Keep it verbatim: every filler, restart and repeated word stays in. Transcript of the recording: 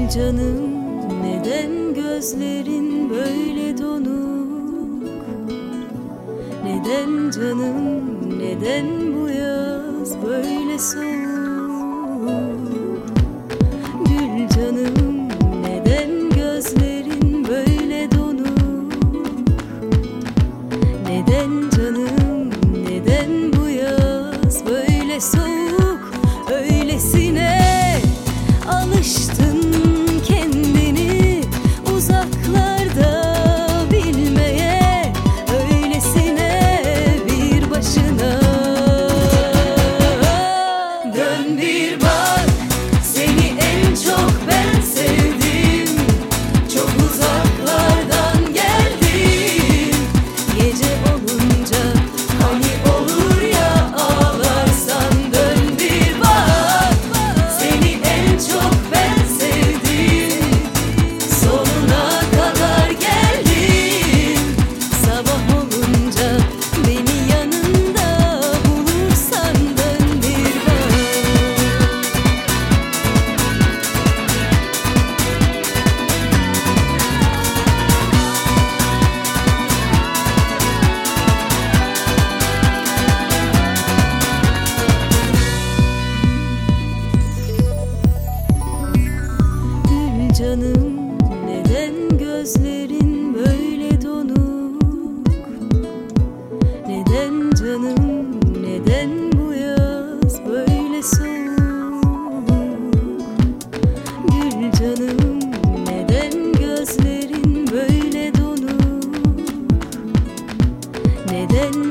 Canım, neden gözlerin böyle donuk? Neden canım, neden bu yaz böyle soğuk? Gül canım, neden gözlerin böyle donuk? Neden canım, neden bu yaz böyle soğuk? Öylesine alıştın kendini uzaklarda bilmeye, öylesine bir başına. Dön bir bak, seni en çok ben sevdim, çok uzaklardan geldim. Gece olunca hani olur ya ağlarsan, dön bir bak, seni en çok ben sevdim, sonuna kadar geldim. Sabah olunca beni yanında bulursan, dön bir bak. Gül canım, neden gözlerin böyle donuk? Neden canım, neden bu yaz böyle soğuk? Gül canım, neden gözlerin böyle donuk? Neden